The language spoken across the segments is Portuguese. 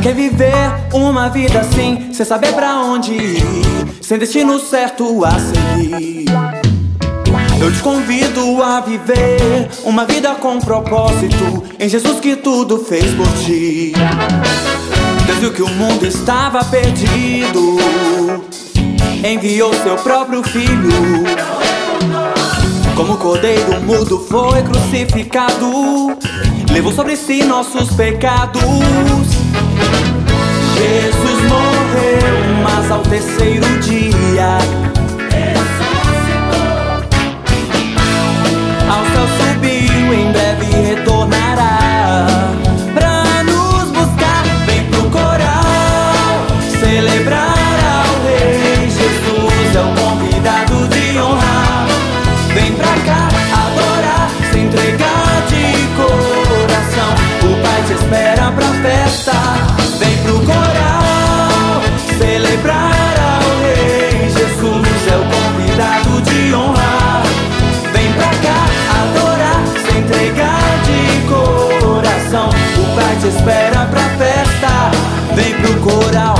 quem viver uma vida assim, sem saber pra onde ir, sem destino certo a seguir. Eu te convido a viver uma vida com propósito, em Jesus que tudo fez por ti. Deus viu que o mundo estava perdido, enviou seu próprio filho. Como cordeiro mudo foi crucificado, levou sobre si nossos pecados. Jesus morreu, mas ao terceiro dia ressuscitou. Ao céu subiu, em breve retornará pra nos buscar. Vem pro coral celebrar ao Rei. Jesus é o convidado de honrar. Vem pra cá adorar, se entregar de coração. O Pai te espera pra festa. Vem pro coral celebrar ao Rei. Jesus é o convidado de honrar. Vem pra cá adorar, se entregar de coração. O Pai te espera pra festa. Vem pro coral.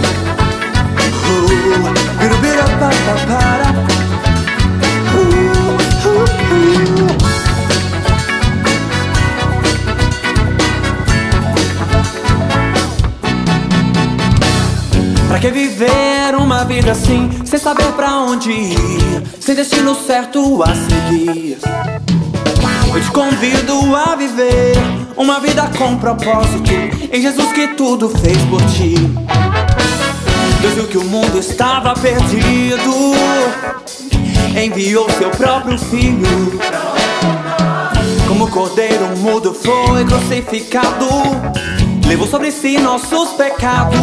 Pra que viver uma vida assim, sem saber pra onde ir, sem destino certo a seguir? Eu te convido a viver uma vida com propósito, em Jesus que tudo fez por ti. Deus viu que o mundo estava perdido, enviou seu próprio filho. Como cordeiro mudo foi crucificado, levou sobre si nossos pecados.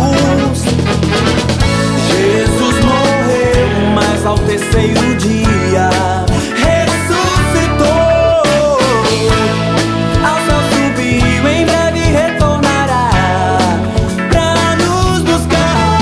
Jesus morreu, mas ao terceiro dia ressuscitou. Ao céu subiu, em breve retornará pra nos buscar.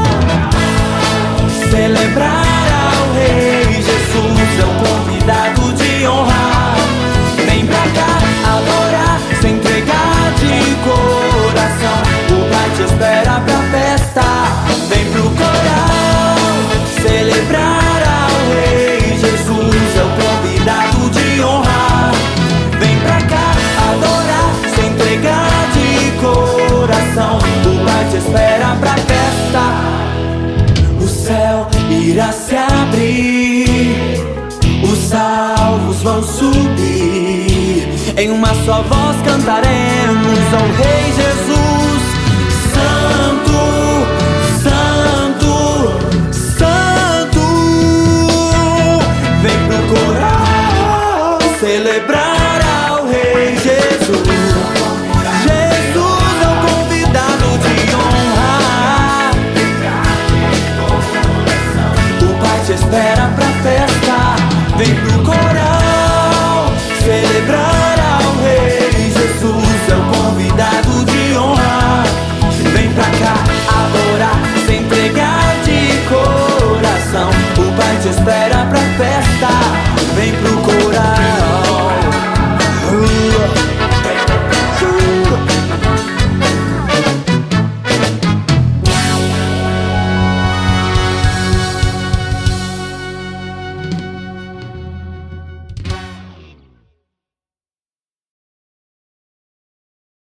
Celebrar ao Rei. Jesus é o convidado de honrar. Vem pra cá adorar, se entregar de coração. O Pai te espera pra festa. Vem pro coral celebrar ao Rei. Jesus é o convidado de honrar. Vem pra cá adorar, se entregar de coração. O Pai te espera pra festa. O céu irá se abrir, os salvos vão subir, em uma só voz cantaremos.